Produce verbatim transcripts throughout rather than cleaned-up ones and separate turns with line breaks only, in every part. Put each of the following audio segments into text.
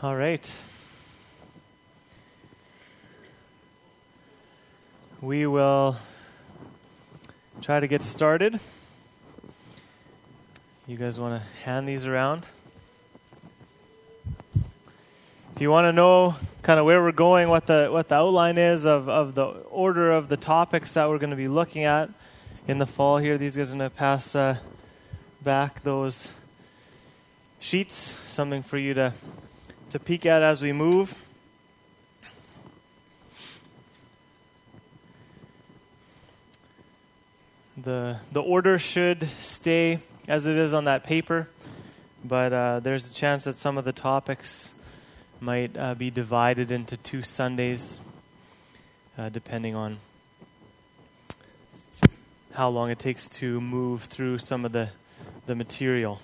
All right. We will try to get started. You guys want to hand these around? If you want to know kind of where we're going, what the what the outline is of, of the order of the topics that we're going to be looking at in the fall here, these guys are going to pass uh, back those sheets, something for you to, to peek at as we move. The the order should stay as it is on that paper, but uh, there's a chance that some of the topics might uh, be divided into two Sundays, uh, depending on how long it takes to move through some of the, the material.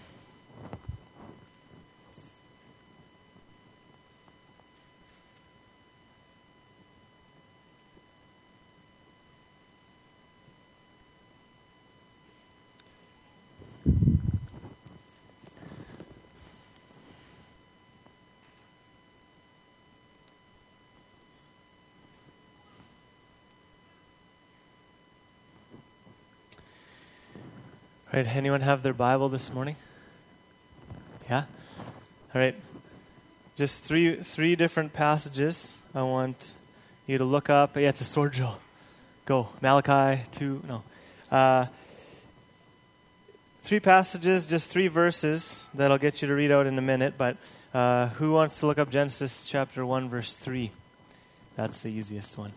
All right, anyone have their Bible this morning? Yeah? All right. Just three three different passages I want you to look up. Yeah, it's a sword drill. Go. Malachi two. No. Uh, three passages, just three verses that I'll get you to read out in a minute. But uh, who wants to look up Genesis chapter one, verse three? That's the easiest one.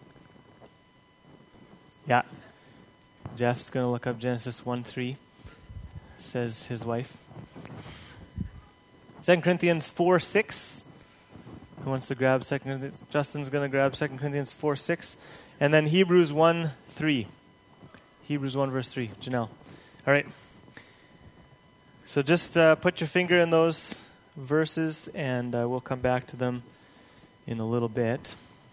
Yeah. Jeff's going to look up Genesis one three, says his wife. Second Corinthians four six. Who wants to grab Second Corinthians? Justin's going to grab Second Corinthians four six. And then Hebrews one three. Hebrews one verse three. Janelle. All right. So just uh, put your finger in those verses and uh, we'll come back to them in a little bit.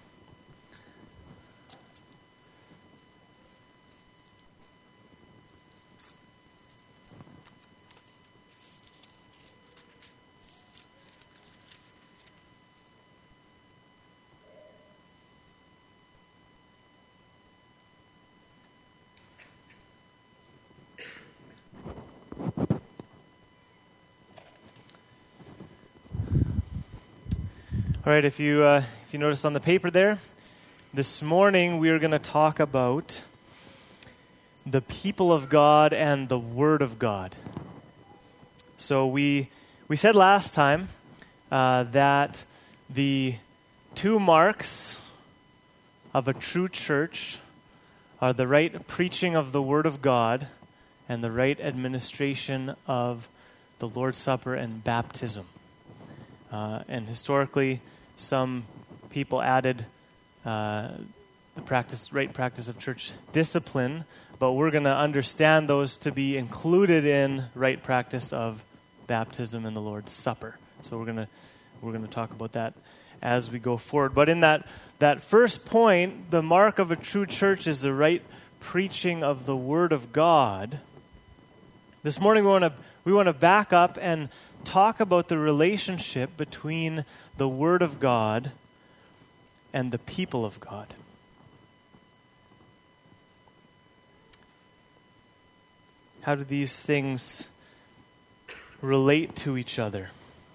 All right, if you uh, if you notice on the paper there, this morning we are going to talk about the people of God and the Word of God. So we we said last time uh, that the two marks of a true church are the right preaching of the Word of God and the right administration of the Lord's Supper and baptism. Uh, and historically, some people added uh, the practice, right practice of church discipline, but we're going to understand those to be included in right practice of baptism and the Lord's Supper. So we're going to we're going to talk about that as we go forward. But in that that first point, the mark of a true church is the right preaching of the Word of God. This morning we want to we want to back up and talk about the relationship between the Word of God and the people of God. How do these things relate to each other?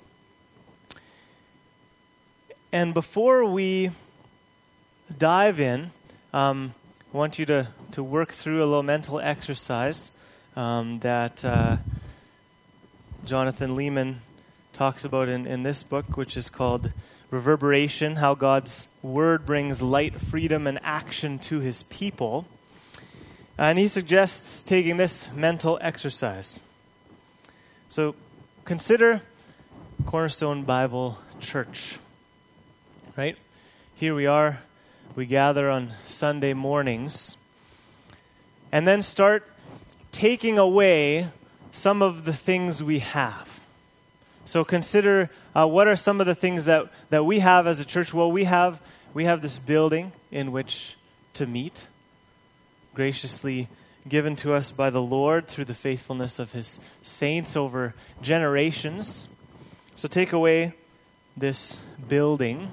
And before we dive in, um, I want you to, to work through a little mental exercise um, that uh, Jonathan Leeman talks about in, in this book, which is called Reverberation, How God's Word Brings Light, Freedom, and Action to His People. And he suggests taking this mental exercise. So consider Cornerstone Bible Church, right? Here we are, we gather on Sunday mornings, and then start taking away some of the things we have. So consider uh, what are some of the things that, that we have as a church. Well, we have we have this building in which to meet, graciously given to us by the Lord through the faithfulness of His saints over generations. So take away this building.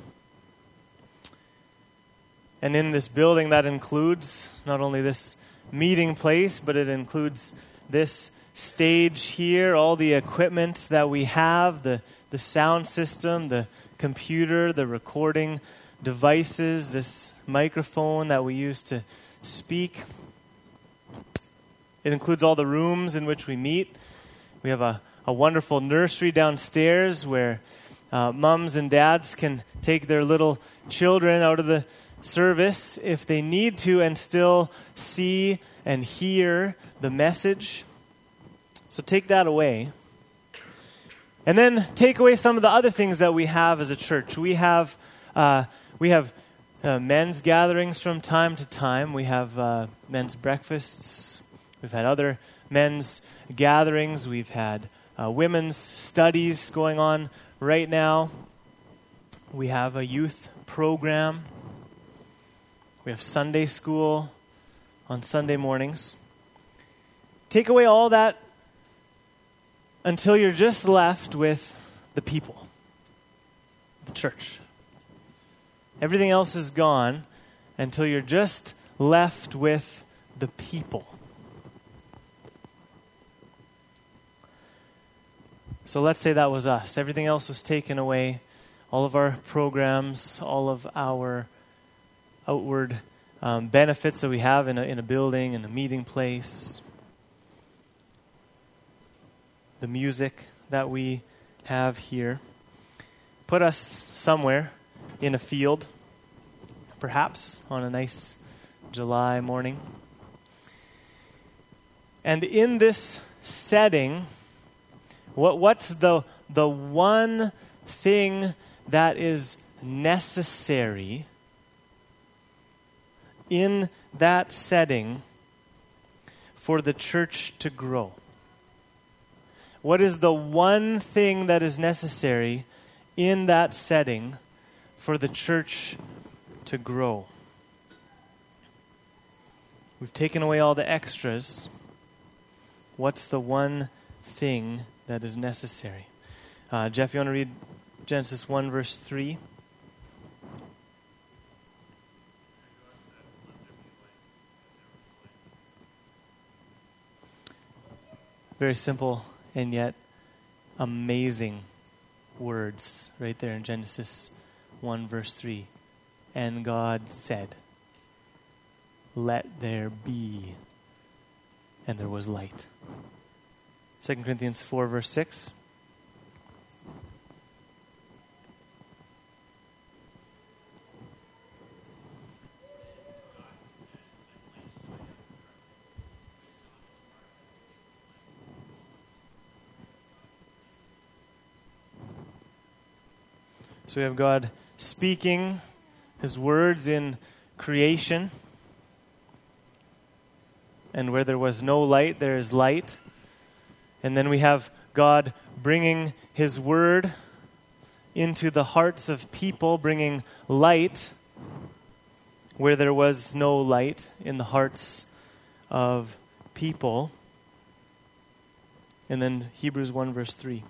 And in this building, that includes not only this meeting place, but it includes this stage here, all the equipment that we have, the, the sound system, the computer, the recording devices, this microphone that we use to speak. It includes all the rooms in which we meet. We have a, a wonderful nursery downstairs where uh, moms and dads can take their little children out of the service if they need to and still see and hear the message. So take that away. And then take away some of the other things that we have as a church. We have uh, we have uh, men's gatherings from time to time. We have uh, men's breakfasts. We've had other men's gatherings. We've had uh, women's studies going on right now. We have a youth program. We have Sunday school on Sunday mornings. Take away all that until you're just left with the people, the church. Everything else is gone until you're just left with the people. So let's say that was us. Everything else was taken away. All of our programs, all of our outward um, benefits that we have in a, in a building, in a meeting place. The music that we have here. Put us somewhere in a field, perhaps on a nice July morning. And in this setting, what what's the the one thing that is necessary in that setting for the church to grow? What is the one thing that is necessary in that setting for the church to grow? We've taken away all the extras. What's the one thing that is necessary? Uh, Jeff, you want to read Genesis one, verse three? Very simple and yet amazing words right there in Genesis one, verse three. And God said, "Let there be," and there was light. Second Corinthians four, verse six. So we have God speaking His words in creation. And where there was no light, there is light. And then we have God bringing His word into the hearts of people, bringing light where there was no light in the hearts of people. And then Hebrews one, verse three.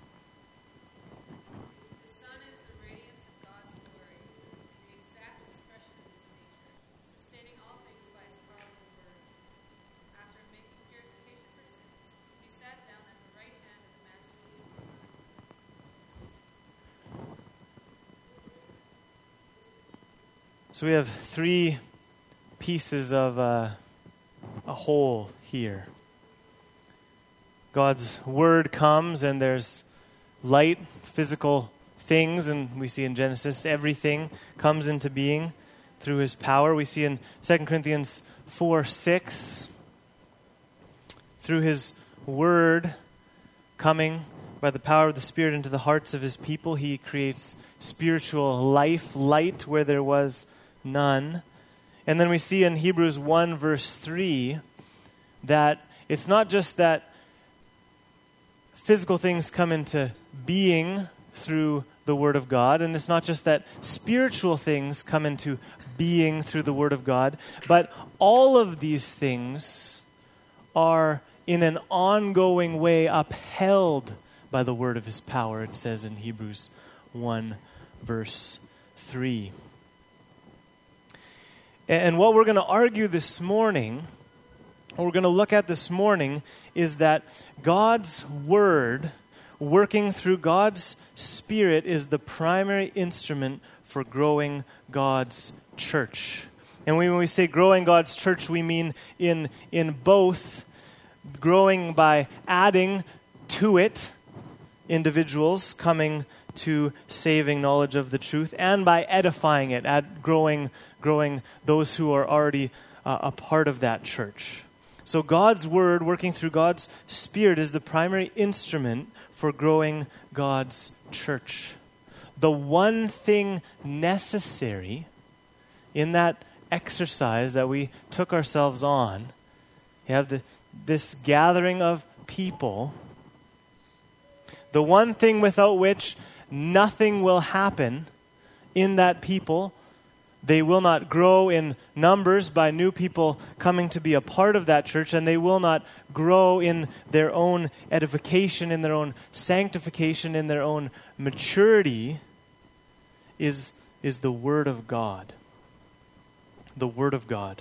So we have three pieces of uh, a whole here. God's word comes and there's light, physical things, and we see in Genesis everything comes into being through His power. We see in Second Corinthians four, six, through His word coming by the power of the Spirit into the hearts of His people, He creates spiritual life, light where there was none. And then we see in Hebrews one, verse three, that it's not just that physical things come into being through the Word of God, and it's not just that spiritual things come into being through the Word of God, but all of these things are in an ongoing way upheld by the word of His power, it says in Hebrews one, verse three. And what we're going to argue this morning, what we're going to look at this morning, is that God's Word, working through God's Spirit, is the primary instrument for growing God's church. And when we say growing God's church, we mean in, in both growing by adding to it individuals coming to saving knowledge of the truth, and by edifying it, at growing, growing those who are already uh, a part of that church. So God's Word, working through God's Spirit, is the primary instrument for growing God's church. The one thing necessary in that exercise that we took ourselves on, you have the, this gathering of people, the one thing without which nothing will happen in that people. They will not grow in numbers by new people coming to be a part of that church, and they will not grow in their own edification, in their own sanctification, in their own maturity, is, is the Word of God. The Word of God.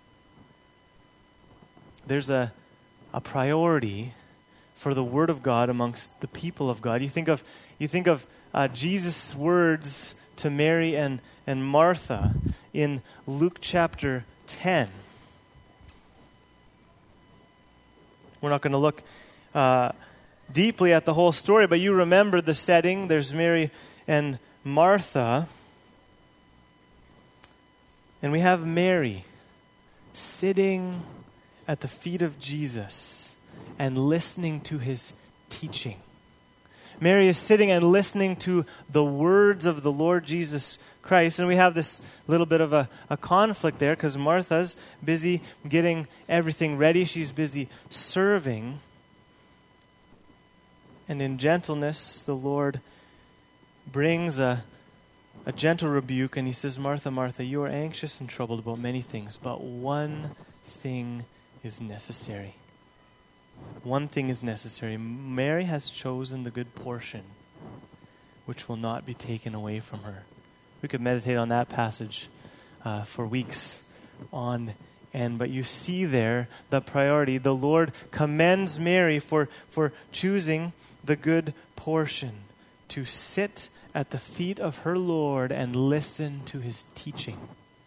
There's a, a priority for the Word of God amongst the people of God. You think of you think of uh, Jesus' words to Mary and, and Martha in Luke chapter ten. We're not going to look uh, deeply at the whole story, but you remember the setting. There's Mary and Martha, and we have Mary sitting at the feet of Jesus and listening to his teaching. Mary is sitting and listening to the words of the Lord Jesus Christ. And we have this little bit of a, a conflict there because Martha's busy getting everything ready. She's busy serving. And in gentleness, the Lord brings a, a gentle rebuke, and he says, Martha, Martha, you are anxious and troubled about many things, but one thing is necessary. One thing is necessary. Mary has chosen the good portion, which will not be taken away from her. We could meditate on that passage uh, for weeks on end, but you see there the priority. The Lord commends Mary for, for choosing the good portion, to sit at the feet of her Lord and listen to his teaching.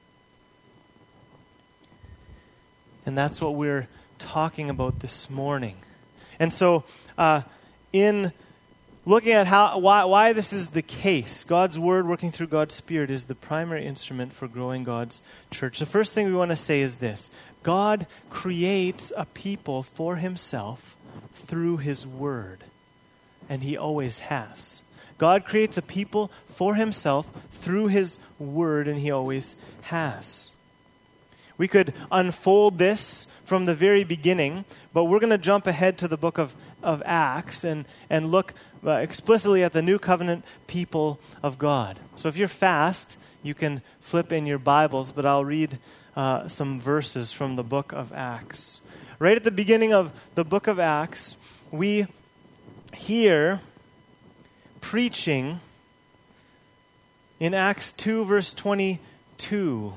And that's what we're talking about this morning. And so uh, in looking at how why, why this is the case, God's Word working through God's Spirit is the primary instrument for growing God's church. The first thing we want to say is this: God creates a people for himself through his Word, and he always has. God creates a people for himself through his Word, and he always has. We could unfold this from the very beginning, but we're going to jump ahead to the book of, of Acts and, and look uh, explicitly at the New Covenant people of God. So if you're fast, you can flip in your Bibles, but I'll read uh, some verses from the book of Acts. Right at the beginning of the book of Acts, we hear preaching in Acts two, verse twenty-two.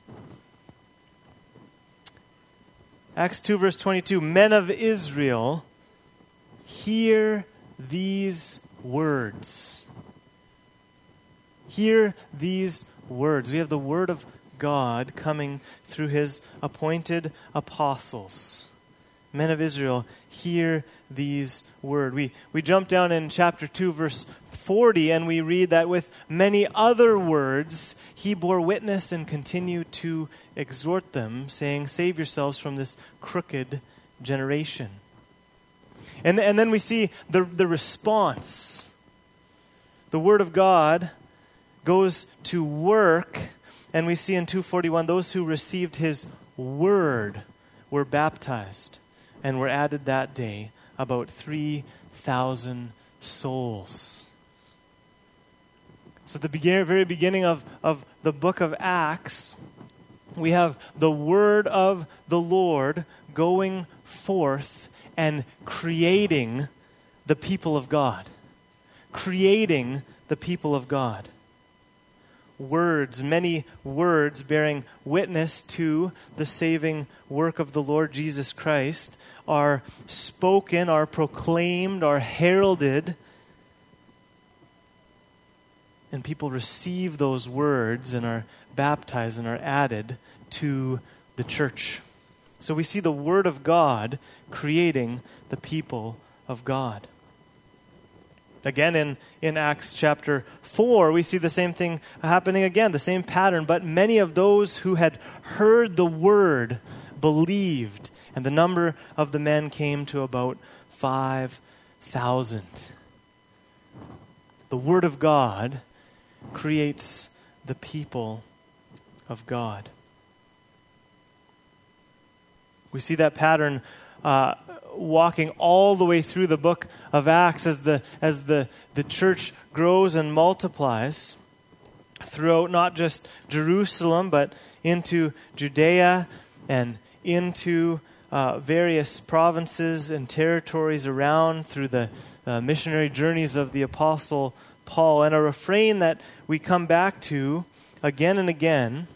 Acts two, verse twenty-two, men of Israel, hear these words. Hear these words. We have the Word of God coming through his appointed apostles. Men of Israel, hear these words. We, we jump down in chapter two, verse forty, and we read that with many other words, he bore witness and continued to exhort them, saying, save yourselves from this crooked generation. And, and then we see the, the response. The Word of God goes to work, and we see in two forty-one, those who received his Word were baptized, and were added that day about three thousand souls. So at the begin- very beginning of, of the book of Acts, we have the Word of the Lord going forth and creating the people of God. Creating the people of God. words, many words bearing witness to the saving work of the Lord Jesus Christ are spoken, are proclaimed, are heralded, and people receive those words and are baptized and are added to the church. So we see the Word of God creating the people of God. Again, in, in Acts chapter four, we see the same thing happening again, the same pattern. But many of those who had heard the word believed, and the number of the men came to about five thousand. The Word of God creates the people of God. We see that pattern uh, walking all the way through the book of Acts as the as the, the church grows and multiplies throughout not just Jerusalem, but into Judea and into uh, various provinces and territories around through the uh, missionary journeys of the Apostle Paul. And a refrain that we come back to again and again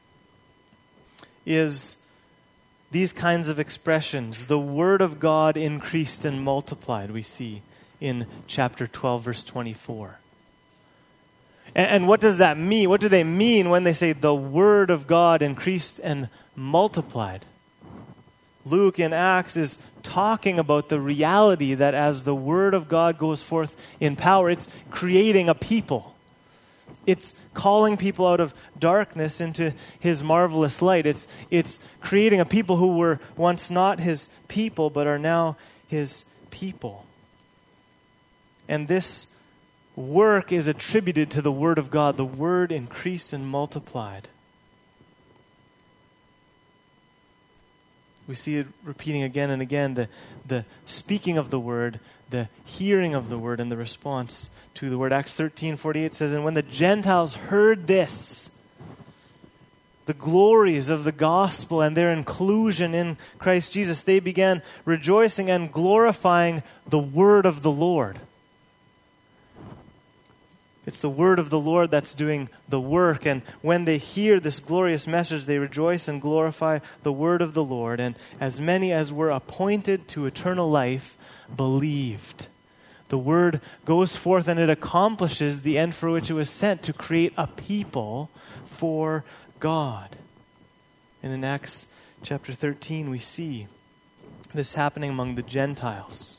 is these kinds of expressions. The Word of God increased and multiplied, we see in chapter twelve, verse twenty-four. And, and what does that mean? What do they mean when they say the Word of God increased and multiplied? Luke in Acts is talking about the reality that as the Word of God goes forth in power, it's creating a people. It's calling people out of darkness into His marvelous light. It's, it's creating a people who were once not His people, but are now His people. And this work is attributed to the Word of God. The Word increased and multiplied. We see it repeating again and again, the, the speaking of the Word, the hearing of the Word, and the response to the Word. Acts thirteen forty-eight says, "And when the Gentiles heard this, the glories of the gospel and their inclusion in Christ Jesus, they began rejoicing and glorifying the Word of the Lord." It's the Word of the Lord that's doing the work. And when they hear this glorious message, they rejoice and glorify the Word of the Lord. And as many as were appointed to eternal life believed. The Word goes forth and it accomplishes the end for which it was sent, to create a people for God. And in Acts chapter thirteen, we see this happening among the Gentiles.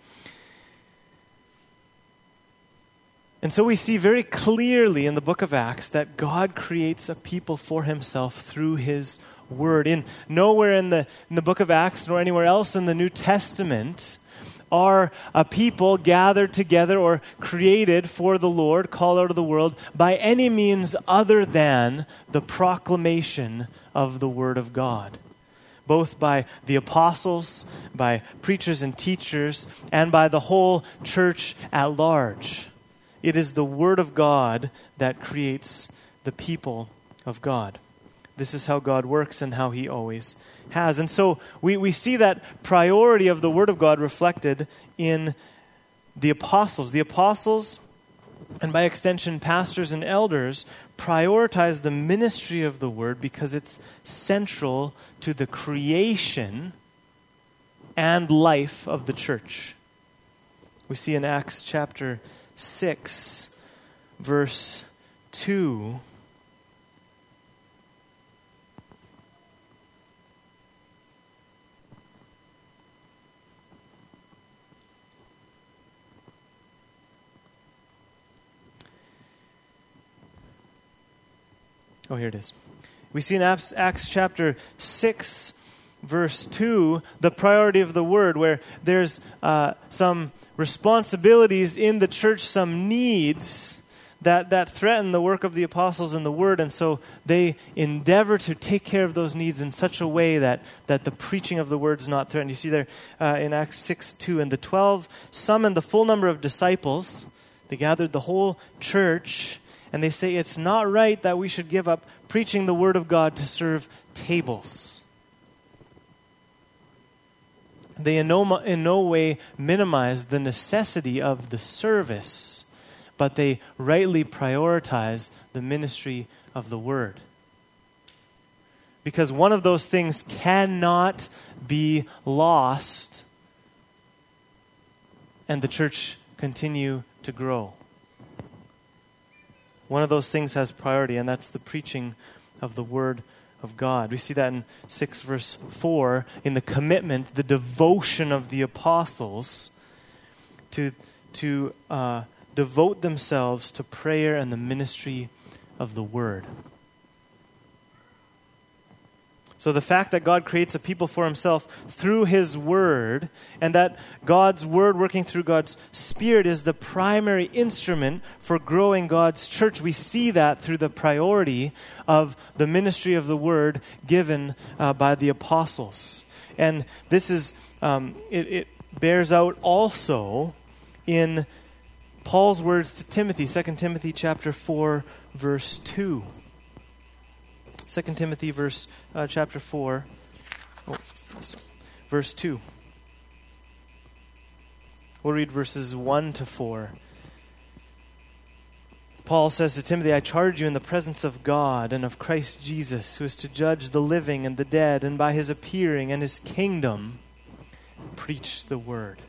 And so we see very clearly in the book of Acts that God creates a people for Himself through His Word. In nowhere in the in the book of Acts nor anywhere else in the New Testament are a people gathered together or created for the Lord, called out of the world, by any means other than the proclamation of the Word of God. Both by the apostles, by preachers and teachers, and by the whole church at large. It is the Word of God that creates the people of God. This is how God works and how He always has. And so we, we see that priority of the Word of God reflected in the apostles. The apostles, and by extension pastors and elders, prioritize the ministry of the Word because it's central to the creation and life of the church. We see in Acts chapter six, verse two. Oh, here it is. We see in Acts, Acts chapter six, verse two, the priority of the Word, where there's uh, some responsibilities in the church, some needs that, that threaten the work of the apostles and the Word, and so they endeavor to take care of those needs in such a way that, that the preaching of the Word is not threatened. You see there uh, in Acts six two, "And the twelve summoned the full number of disciples." They gathered the whole church, and they say, "It's not right that we should give up preaching the Word of God to serve tables." They in no, in no way minimize the necessity of the service, but they rightly prioritize the ministry of the word. Because one of those things cannot be lost and the church continue to grow. One of those things has priority, and that's the preaching of the word of God. We see that in six verse four, in the commitment, the devotion of the apostles to, to uh, devote themselves to prayer and the ministry of the word. So the fact that God creates a people for himself through his word, and that God's word working through God's Spirit is the primary instrument for growing God's church. We see that through the priority of the ministry of the word given uh, by the apostles. And this is, um, it, it bears out also in Paul's words to Timothy, Second Timothy chapter four, verse two. Second Timothy verse uh, chapter four, oh, verse two. We'll read verses one to four. Paul says to Timothy, I charge you in the presence of God and of Christ Jesus, who is to judge the living and the dead, and by his appearing and his kingdom, preach the word.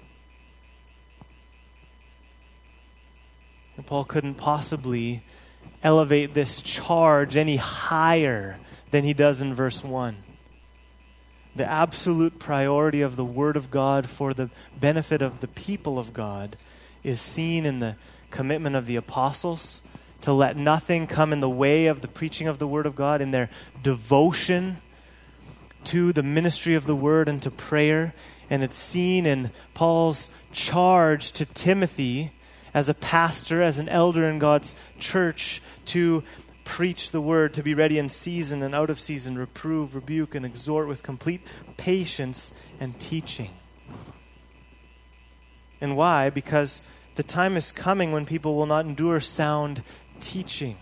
And Paul couldn't possibly elevate this charge any higher than he does in verse one. The absolute priority of the Word of God for the benefit of the people of God is seen in the commitment of the apostles to let nothing come in the way of the preaching of the Word of God, in their devotion to the ministry of the Word and to prayer. And it's seen in Paul's charge to Timothy as a pastor, as an elder in God's church, to preach the word, to be ready in season and out of season, reprove, rebuke, and exhort with complete patience and teaching. And why? Because the time is coming when people will not endure sound teaching.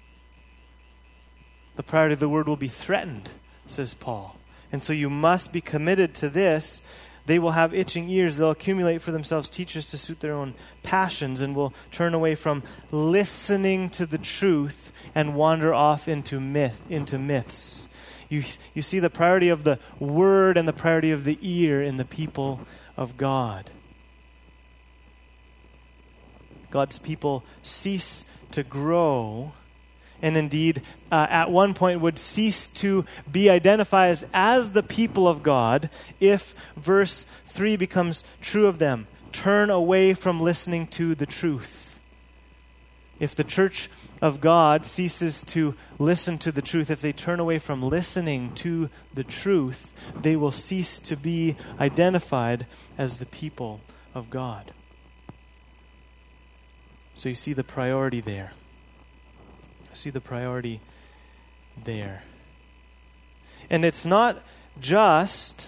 The priority of the word will be threatened, says Paul. And so you must be committed to this. They will have itching ears. They'll accumulate for themselves teachers to suit their own passions, and will turn away from listening to the truth and wander off into myth, into myths. You, you see the priority of the word and the priority of the ear in the people of God. God's people cease to grow, and indeed uh, at one point would cease to be identified as, as the people of God if verse three becomes true of them. Turn away from listening to the truth. If the church of God ceases to listen to the truth, if they turn away from listening to the truth, they will cease to be identified as the people of God. So you see the priority there. See the priority there. And it's not just,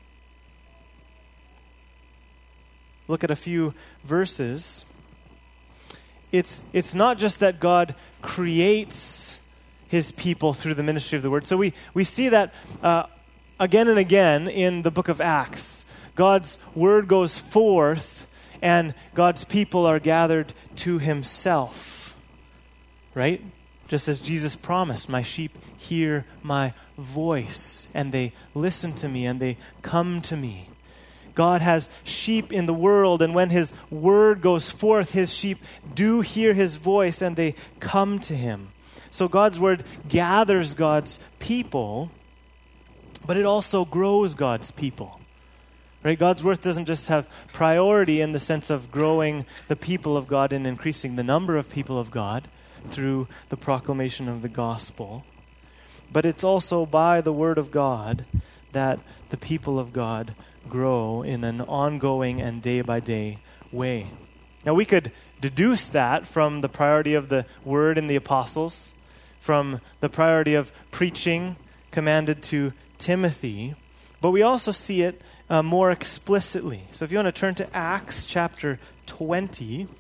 look at a few verses. It's it's not just that God creates his people through the ministry of the word. So we, we see that uh, again and again in the book of Acts. God's word goes forth and God's people are gathered to himself. Right? Just as Jesus promised, my sheep hear my voice, and they listen to me, and they come to me. God has sheep in the world, and when his word goes forth, his sheep do hear his voice, and they come to him. So God's word gathers God's people, but it also grows God's people. Right? God's word doesn't just have priority in the sense of growing the people of God and increasing the number of people of God through the proclamation of the gospel, but it's also by the word of God that the people of God grow in an ongoing and day-by-day way. Now we could deduce that from the priority of the word in the apostles, from the priority of preaching commanded to Timothy, but we also see it uh, more explicitly. So if you want to turn to Acts chapter twenty,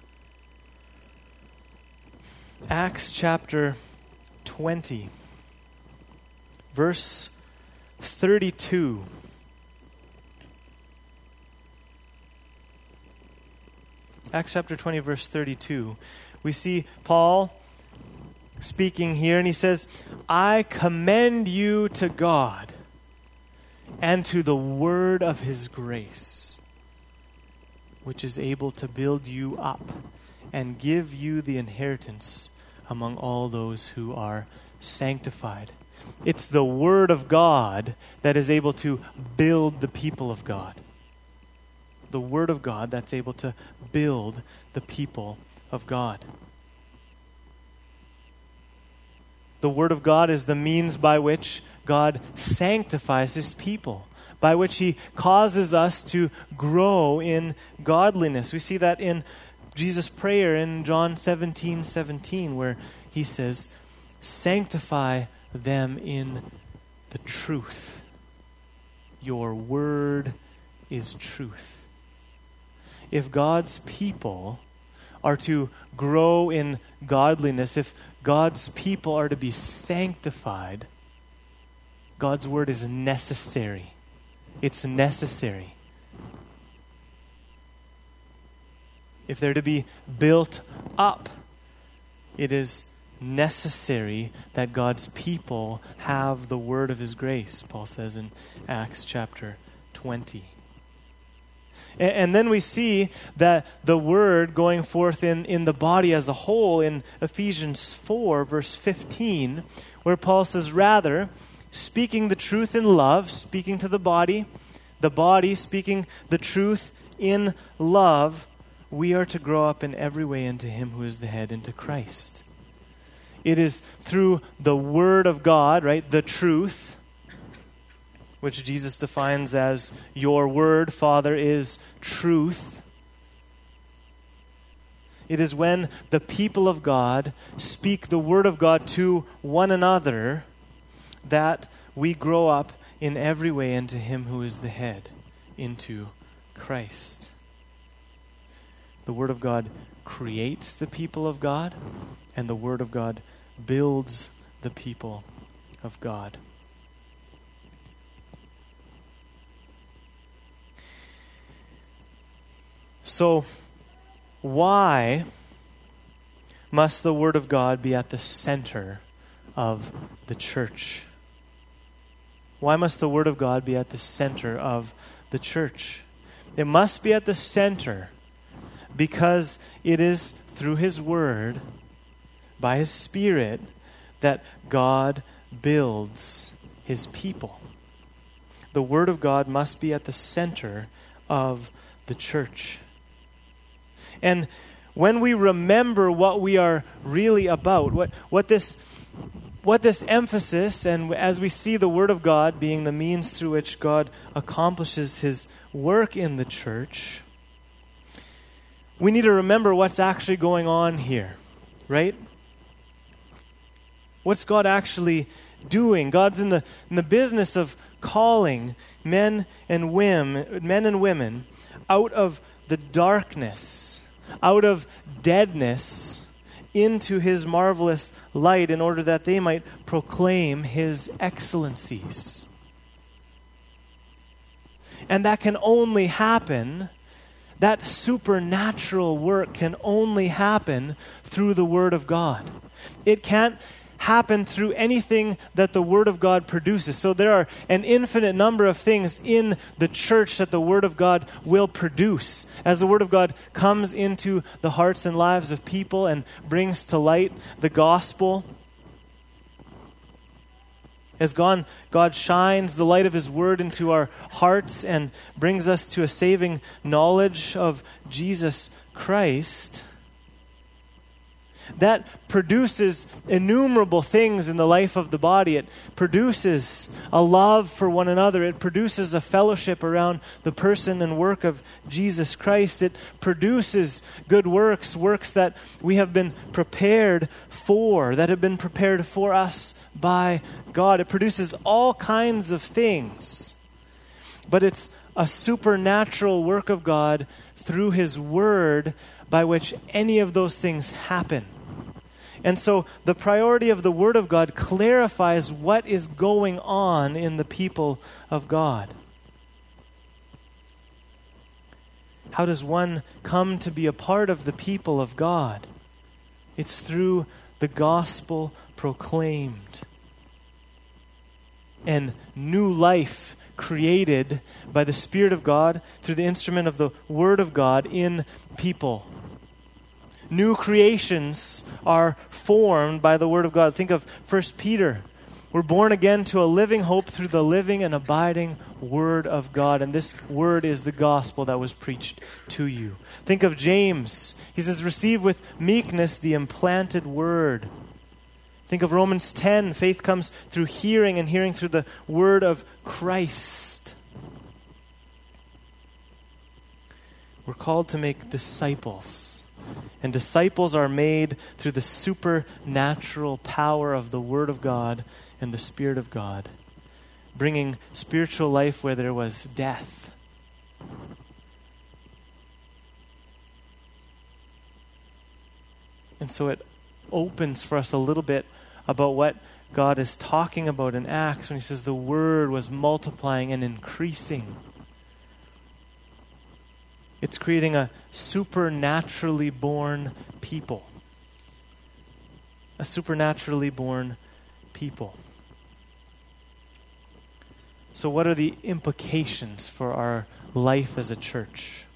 Acts chapter twenty. verse thirty-two. Acts chapter twenty, verse thirty-two. We see Paul speaking here, and he says, I commend you to God and to the word of his grace, which is able to build you up and give you the inheritance among all those who are sanctified. It's the word of God that is able to build the people of God. The word of God that's able to build the people of God. The word of God is the means by which God sanctifies his people, by which he causes us to grow in godliness. We see that in Jesus' prayer in John seventeen seventeen, where he says, sanctify them in the truth. Your word is truth. If God's people are to grow in godliness, if God's people are to be sanctified, God's word is necessary. It's necessary. If they're to be built up, it is necessary that God's people have the word of his grace, Paul says in Acts chapter twenty. And, and then we see that the word going forth in, in the body as a whole in Ephesians four, verse fifteen, where Paul says, rather, speaking the truth in love, speaking to the body, the body speaking the truth in love, we are to grow up in every way into him who is the head, into Christ. It is through the word of God, right, the truth, which Jesus defines as your word, Father, is truth. It is when the people of God speak the word of God to one another that we grow up in every way into him who is the head, into Christ. The word of God creates the people of God, and the word of God builds the people of God. So, why must the word of God be at the center of the church? Why must the word of God be at the center of the church? It must be at the center because it is through his word, by his Spirit, that God builds his people. The word of God must be at the center of the church. And when we remember what we are really about, what, what this what this emphasis, and as we see the word of God being the means through which God accomplishes his work in the church, we need to remember what's actually going on here, right? What's God actually doing? God's in the in the business of calling men and women, men and women out of the darkness, out of deadness, into his marvelous light in order that they might proclaim his excellencies. And that can only happen, that supernatural work can only happen through the word of God. It can't happen through anything that the word of God produces. So there are an infinite number of things in the church that the word of God will produce. As the word of God comes into the hearts and lives of people and brings to light the gospel, as God, God shines the light of his word into our hearts and brings us to a saving knowledge of Jesus Christ, that produces innumerable things in the life of the body. It produces a love for one another. It produces a fellowship around the person and work of Jesus Christ. It produces good works, works that we have been prepared for, that have been prepared for us by God. It produces all kinds of things. But it's a supernatural work of God through his word by which any of those things happen. And so the priority of the Word of God clarifies what is going on in the people of God. How does one come to be a part of the people of God? It's through the gospel proclaimed and new life created by the Spirit of God through the instrument of the Word of God in people. New creations are formed by the Word of God. Think of First Peter. We're born again to a living hope through the living and abiding Word of God. And this Word is the gospel that was preached to you. Think of James. He says, receive with meekness the implanted Word. Think of Romans ten. Faith comes through hearing, and hearing through the Word of Christ. We're called to make disciples. And disciples are made through the supernatural power of the Word of God and the Spirit of God, bringing spiritual life where there was death. And so it opens for us a little bit about what God is talking about in Acts when he says the Word was multiplying and increasing. It's creating a supernaturally born people. A supernaturally born people. So what are the implications for our life as a church?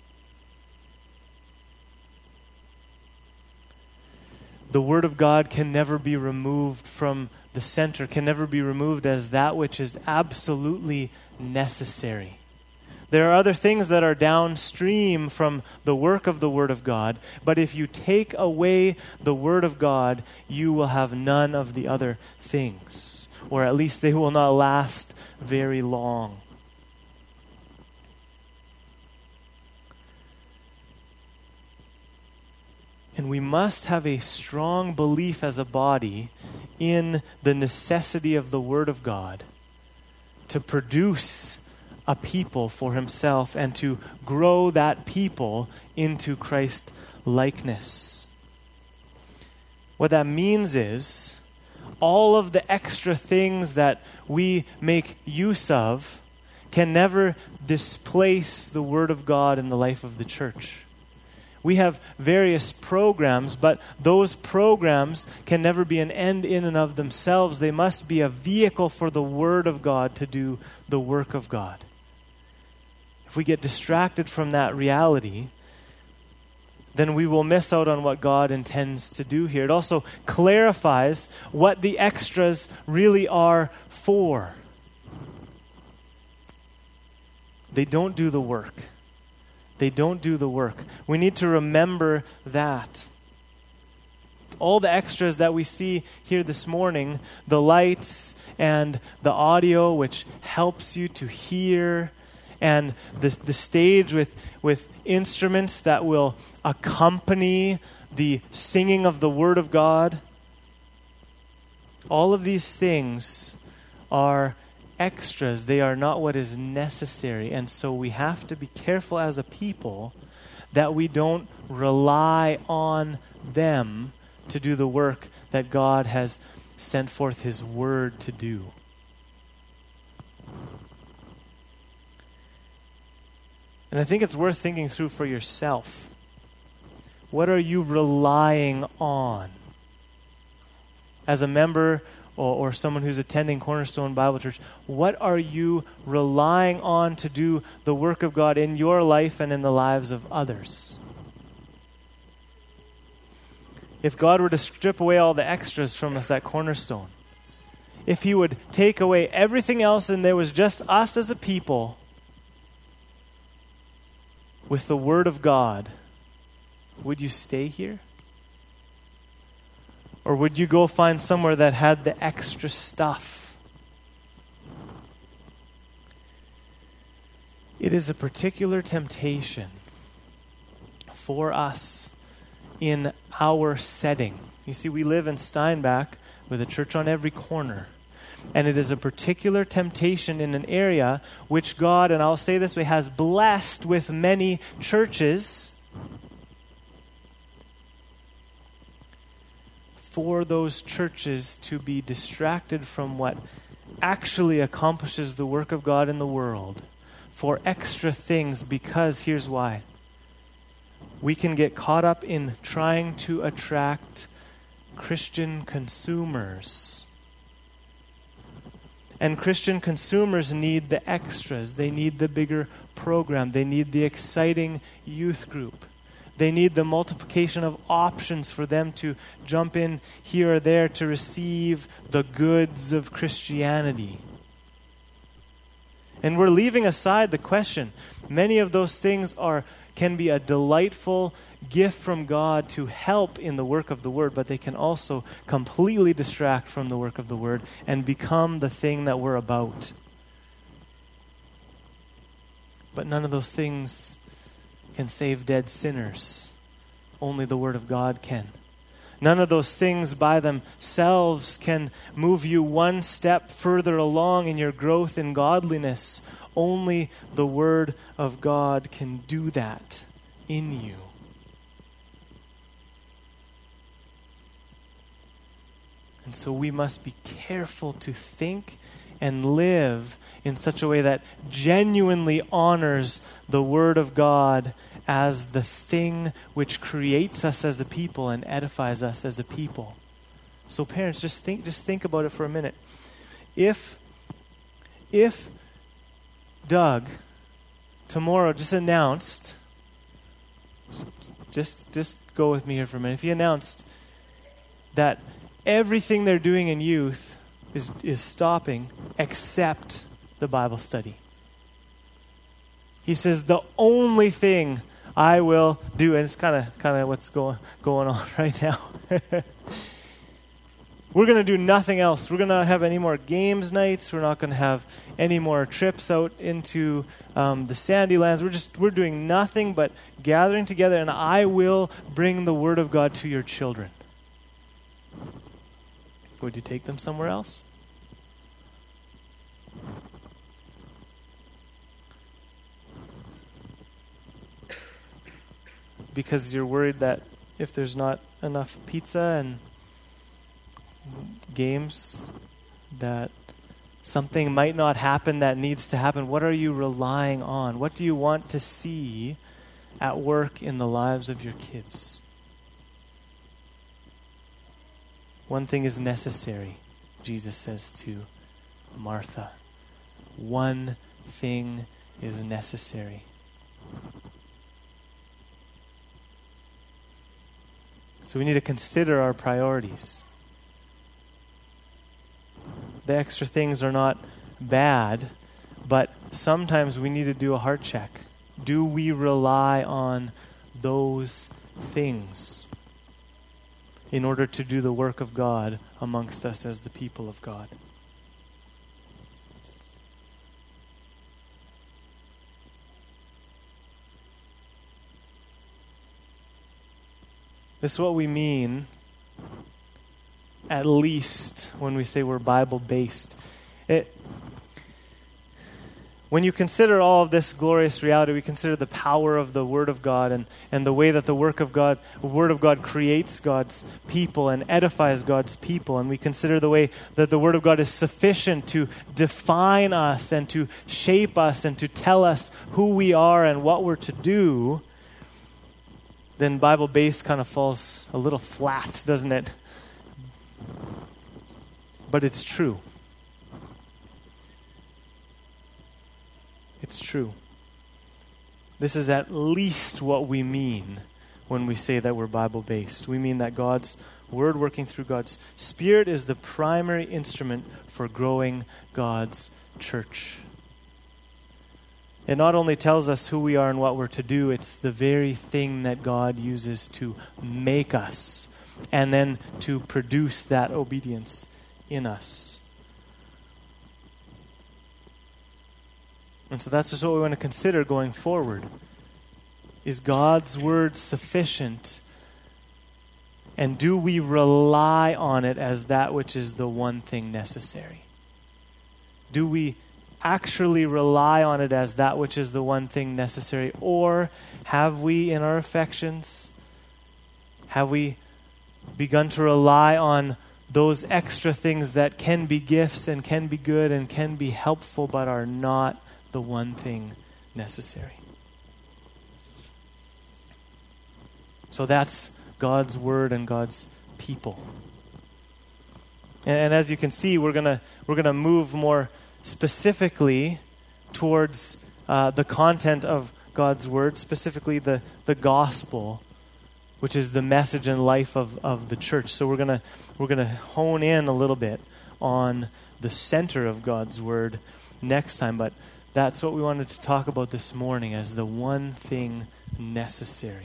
The Word of God can never be removed from the center, can never be removed as that which is absolutely necessary. There are other things that are downstream from the work of the Word of God, but if you take away the Word of God, you will have none of the other things, or at least they will not last very long. And we must have a strong belief as a body in the necessity of the Word of God to produce a people for himself and to grow that people into Christ likeness. What that means is all of the extra things that we make use of can never displace the Word of God in the life of the church. We have various programs, but those programs can never be an end in and of themselves. They must be a vehicle for the Word of God to do the work of God. If we get distracted from that reality, then we will miss out on what God intends to do here. It also clarifies what the extras really are for. They don't do the work. They don't do the work. We need to remember that. All the extras that we see here this morning, the lights and the audio, which helps you to hear, and the, the stage with, with instruments that will accompany the singing of the Word of God. All of these things are extras. They are not what is necessary. And so we have to be careful as a people that we don't rely on them to do the work that God has sent forth His Word to do. And I think it's worth thinking through for yourself. What are you relying on? As a member or, or someone who's attending Cornerstone Bible Church, what are you relying on to do the work of God in your life and in the lives of others? If God were to strip away all the extras from us at Cornerstone, if He would take away everything else and there was just us as a people with the Word of God, would you stay here? Or would you go find somewhere that had the extra stuff? It is a particular temptation for us in our setting. You see, we live in Steinbach with a church on every corner. And it is a particular temptation in an area which God, and I'll say this way, has blessed with many churches for those churches to be distracted from what actually accomplishes the work of God in the world for extra things, because here's why. We can get caught up in trying to attract Christian consumers. And Christian consumers need the extras. They need the bigger program. They need the exciting youth group. They need the multiplication of options for them to jump in here or there to receive the goods of Christianity. And we're leaving aside the question. Many of those things are can be a delightful gift from God to help in the work of the Word, but they can also completely distract from the work of the Word and become the thing that we're about. But none of those things can save dead sinners. Only the Word of God can. None of those things by themselves can move you one step further along in your growth in godliness. Only the Word of God can do that in you. And so we must be careful to think and live in such a way that genuinely honors the Word of God as the thing which creates us as a people and edifies us as a people. So parents, just think just think about it for a minute. If if Doug tomorrow just announced, just just go with me here for a minute. If he announced that everything they're doing in youth is is stopping except the Bible study. He says the only thing I will do, and it's kind of kind of what's going going on right now. We're going to do nothing else. We're going to not have any more games nights. We're not going to have any more trips out into um, the sandy lands. We're just we're doing nothing but gathering together, and I will bring the Word of God to your children. Would you take them somewhere else? Because you're worried that if there's not enough pizza and games, that something might not happen that needs to happen. What are you relying on? What do you want to see at work in the lives of your kids? One thing is necessary, Jesus says to Martha. One thing is necessary. So we need to consider our priorities. The extra things are not bad, but sometimes we need to do a heart check. Do we rely on those things in order to do the work of God amongst us as the people of God? This is what we mean, at least when we say we're Bible-based. It, when you consider all of this glorious reality, we consider the power of the Word of God and, and the way that the work of God, the Word of God creates God's people and edifies God's people. And we consider the way that the Word of God is sufficient to define us and to shape us and to tell us who we are and what we're to do. Then Bible-based kind of falls a little flat, doesn't it? But it's true. It's true. This is at least what we mean when we say that we're Bible-based. We mean that God's Word working through God's Spirit is the primary instrument for growing God's church. It not only tells us who we are and what we're to do, it's the very thing that God uses to make us and then to produce that obedience in us. And so that's just what we want to consider going forward. Is God's Word sufficient? And do we rely on it as that which is the one thing necessary? Do we actually rely on it as that which is the one thing necessary? Or have we in our affections, have we begun to rely on those extra things that can be gifts and can be good and can be helpful, but are not the one thing necessary. So that's God's word and God's people. And, and as you can see, we're gonna we're gonna move more specifically towards uh, the content of God's word, specifically the the gospel, which is the message and life of, of the church. So we're gonna we're gonna hone in a little bit on the center of God's word next time, but that's what we wanted to talk about this morning as the one thing necessary.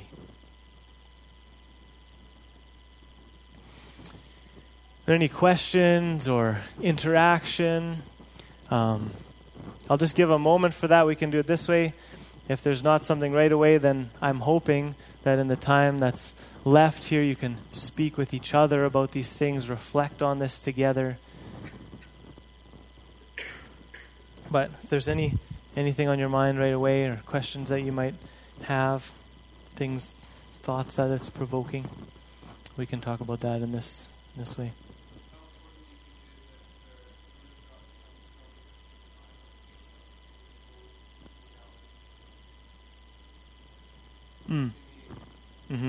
Are there any questions or interaction? Um, I'll just give a moment for that. We can do it this way. If there's not something right away, then I'm hoping that in the time that's left here, you can speak with each other about these things, reflect on this together. But if there's any anything on your mind right away or questions that you might have, things, thoughts that it's provoking, we can talk about that in this this way. Mm. Mm-hmm.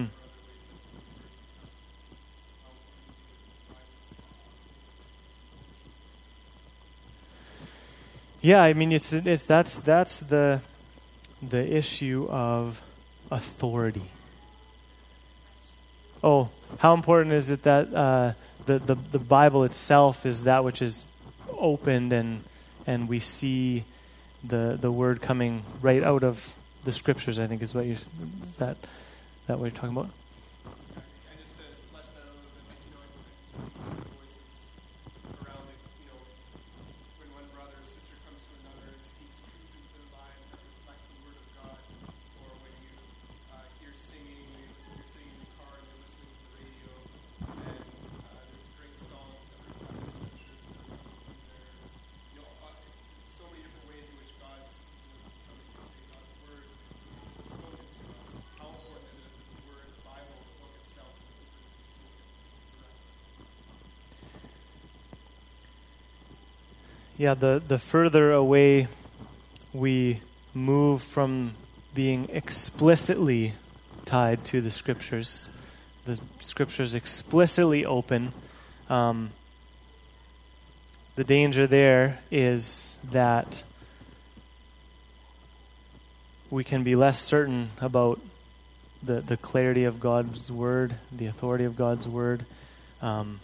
Yeah, I mean, it's it's that's that's the the issue of authority. Oh, how important is it that uh, the, the the Bible itself is that which is opened and and we see the the word coming right out of the scriptures, I think is what you is that that what you're talking about?
And just to flesh that out a little bit, like, you know, I voices around it, you know, when one brother or sister comes to another and speaks truth into their lives that reflect the word of God, or when you uh, hear singing, when you listen, you're sitting in the car and you're listening to the radio, and uh, there's great songs that reflect the scriptures that are in there. You know, uh, so many different ways in which God's, you know, somebody can say God's word spoken to us. How important is it that the word, the Bible, the book itself is open and spoken directly?
Yeah, the, the further away we move from being explicitly tied to the scriptures, the scriptures explicitly open, um, the danger there is that we can be less certain about the, the clarity of God's word, the authority of God's word. Um,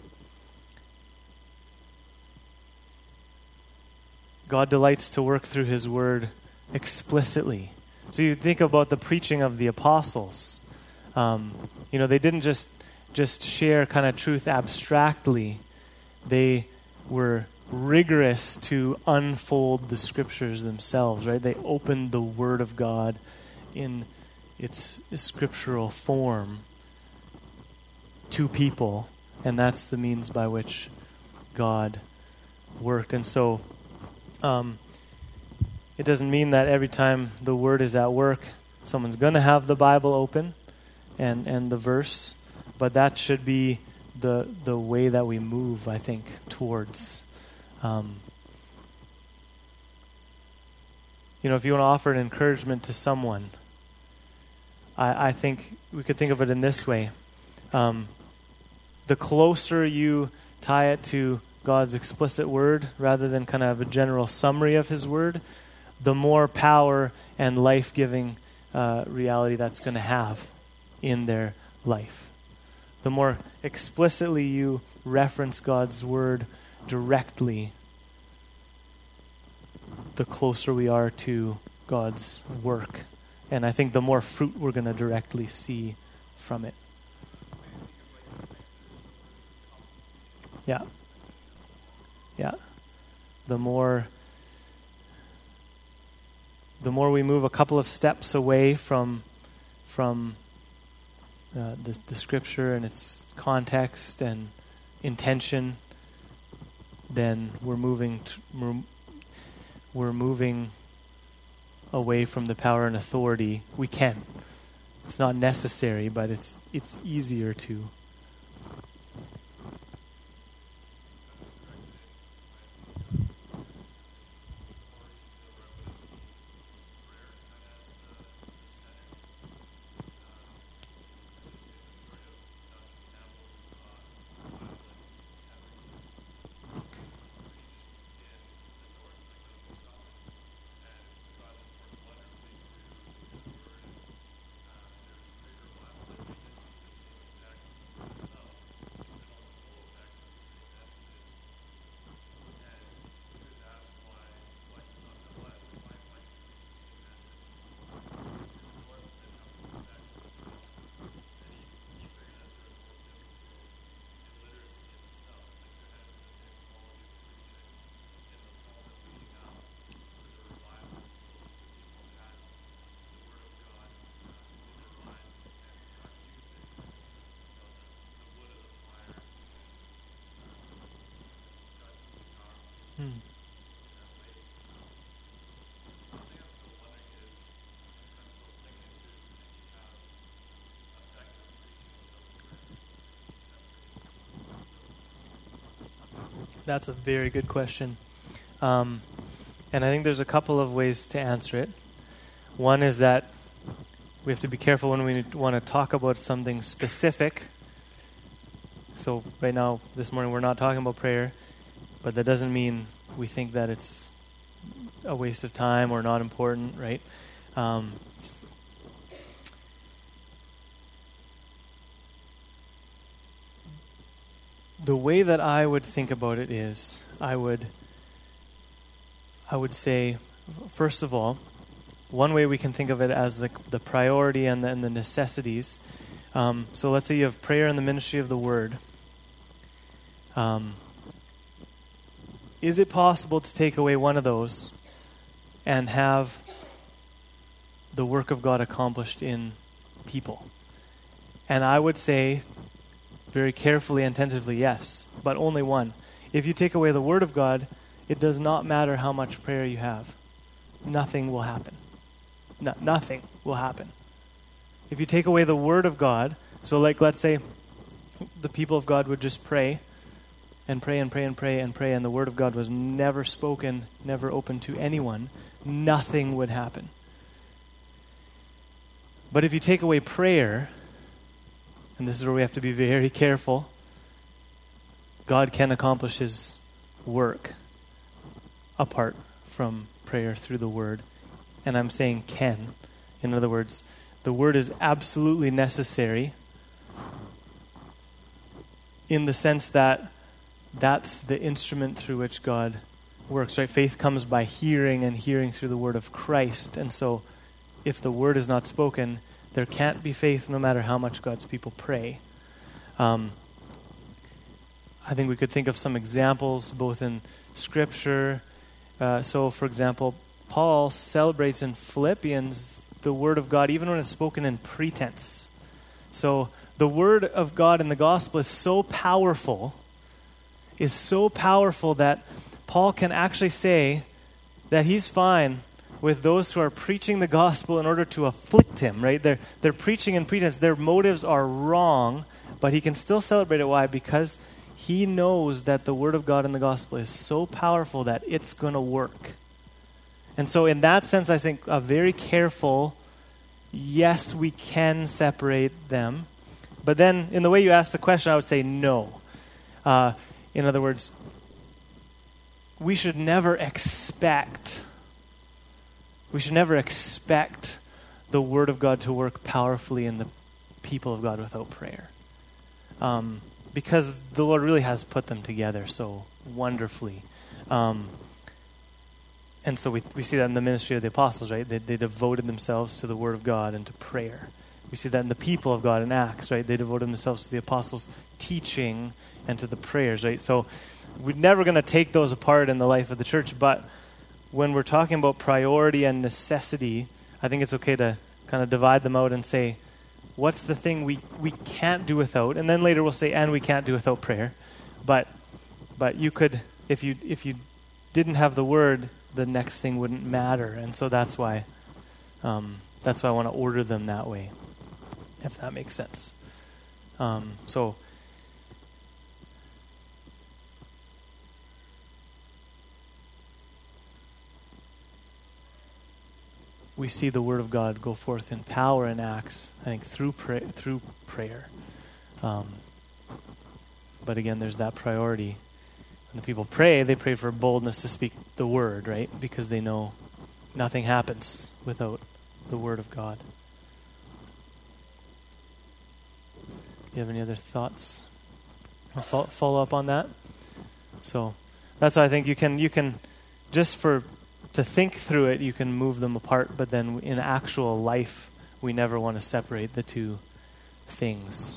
God delights to work through his word explicitly. So you think about the preaching of the apostles. Um, you know, they didn't just just share kind of truth abstractly. They were rigorous to unfold the scriptures themselves, right? They opened the word of God in its scriptural form to people, and that's the means by which God worked. And so um, it doesn't mean that every time the word is at work, someone's going to have the Bible open and, and the verse, but that should be the the way that we move, I think, towards. Um, you know, if you want to offer an encouragement to someone, I, I think we could think of it in this way. Um, the closer you tie it to God's explicit word, rather than kind of a general summary of his word, the more power and life-giving uh, reality that's going to have in their life. The more explicitly you reference God's word directly, the closer we are to God's work. And I think the more fruit we're going to directly see from it. Yeah. Yeah. The more the more we move a couple of steps away from from uh, the, the scripture and its context and intention, then we're moving t- we're, we're moving away from the power and authority. We can. It's not necessary, but it's it's easier to. Hmm. That's a very good question. Um, and I think there's a couple of ways to answer it. One is that we have to be careful when we want to talk about something specific. So right now, this morning, we're not talking about prayer, but that doesn't mean we think that it's a waste of time or not important, right? Um, the way that I would think about it is, I would, I would say, first of all, one way we can think of it as the, the priority and the, and the necessities. Um, so let's say you have prayer and the ministry of the word. Um, is it possible to take away one of those and have the work of God accomplished in people? And I would say very carefully and tentatively, yes, but only one. If you take away the word of God, it does not matter how much prayer you have. Nothing will happen. No, nothing will happen. If you take away the word of God, so like let's say the people of God would just pray and pray and pray and pray and pray, and the word of God was never spoken, never open to anyone, nothing would happen. But if you take away prayer, and this is where we have to be very careful, God can accomplish his work apart from prayer through the word. And I'm saying can. In other words, the word is absolutely necessary in the sense that that's the instrument through which God works, right? Faith comes by hearing, and hearing through the word of Christ. And so if the word is not spoken, there can't be faith no matter how much God's people pray. Um, I think we could think of some examples both in Scripture. Uh, so, for example, Paul celebrates in Philippians the word of God even when it's spoken in pretense. So the word of God in the gospel is so powerful, is so powerful that Paul can actually say that he's fine with those who are preaching the gospel in order to afflict him, right? They're, they're preaching in pretense. Their motives are wrong, but he can still celebrate it. Why? Because he knows that the word of God in the gospel is so powerful that it's going to work. And so in that sense, I think a very careful, yes, we can separate them. But then in the way you asked the question, I would say no. Uh, in other words, we should never expect, we should never expect the word of God to work powerfully in the people of God without prayer. Um, because the Lord really has put them together so wonderfully. Um, and so we we see that in the ministry of the apostles, right? They, they devoted themselves to the word of God and to prayer. We see that in the people of God in Acts, right? They devoted themselves to the apostles' teaching and to the prayers, right? So we're never going to take those apart in the life of the church, but when we're talking about priority and necessity, I think it's okay to kind of divide them out and say, what's the thing we, we can't do without? And then later we'll say, and we can't do without prayer. But but you could, if you if you didn't have the word, the next thing wouldn't matter. And so that's why um, that's why I want to order them that way, if that makes sense. Um, so we see the word of God go forth in power in Acts, I think, through pray- through prayer. Um, but again, there's that priority. When the people pray, they pray for boldness to speak the word, right? Because they know nothing happens without the word of God. Do you have any other thoughts? I'll fo- follow up on that. So that's why I think you can you can just for to think through it, you can move them apart, but then in actual life, we never want to separate the two things.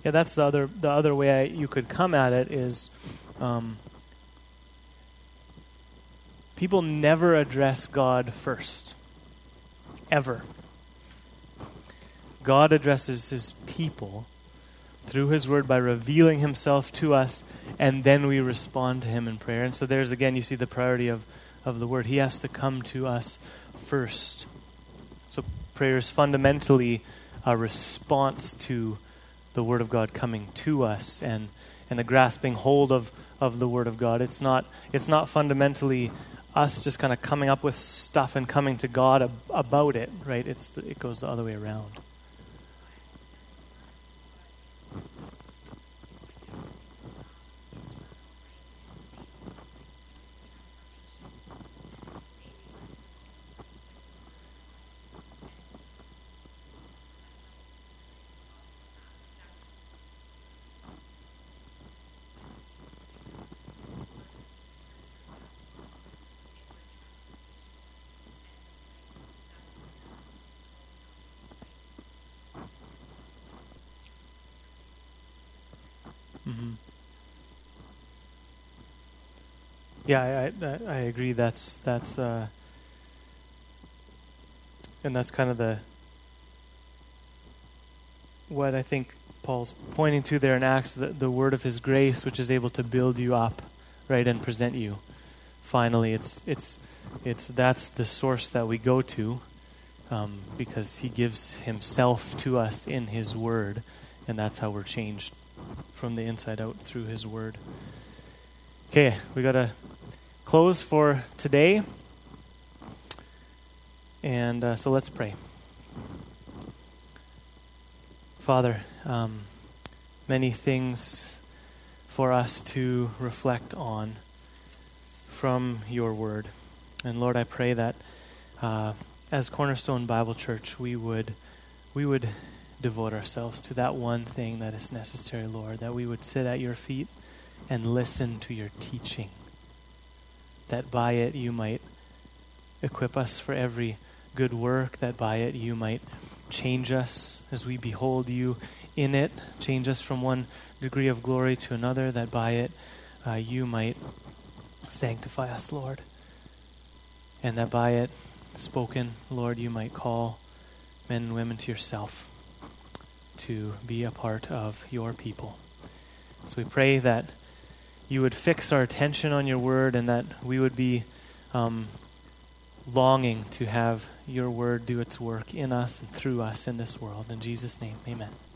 Yeah, that's the other the other way I, you could come at it is um, people never address God first, ever. God addresses his people through his word by revealing himself to us, and then we respond to him in prayer. And so there's, again, you see the priority of, of the word. He has to come to us first. So prayer is fundamentally a response to the word of God coming to us and, and a grasping hold of, of the word of God. It's not, it's not fundamentally us just kind of coming up with stuff and coming to God ab- about it, right? It's the, it goes the other way around. Mm-hmm. Yeah, I, I I agree. That's that's uh, and that's kind of the what I think Paul's pointing to there in Acts, the, the word of his grace, which is able to build you up, right, and present you. Finally, it's it's it's that's the source that we go to, um, because he gives himself to us in his word, and that's how we're changed from the inside out through his word. Okay, we got to close for today. And uh, so let's pray. Father, um, many things for us to reflect on from your word. And Lord, I pray that uh, as Cornerstone Bible Church, we would we would devote ourselves to that one thing that is necessary, Lord, that we would sit at your feet and listen to your teaching, that by it you might equip us for every good work, that by it you might change us as we behold you in it, change us from one degree of glory to another, that by it uh, you might sanctify us, Lord, and that by it, spoken, Lord, you might call men and women to yourself to be a part of your people. So we pray that you would fix our attention on your word and that we would be um, longing to have your word do its work in us and through us in this world. In Jesus' name, amen.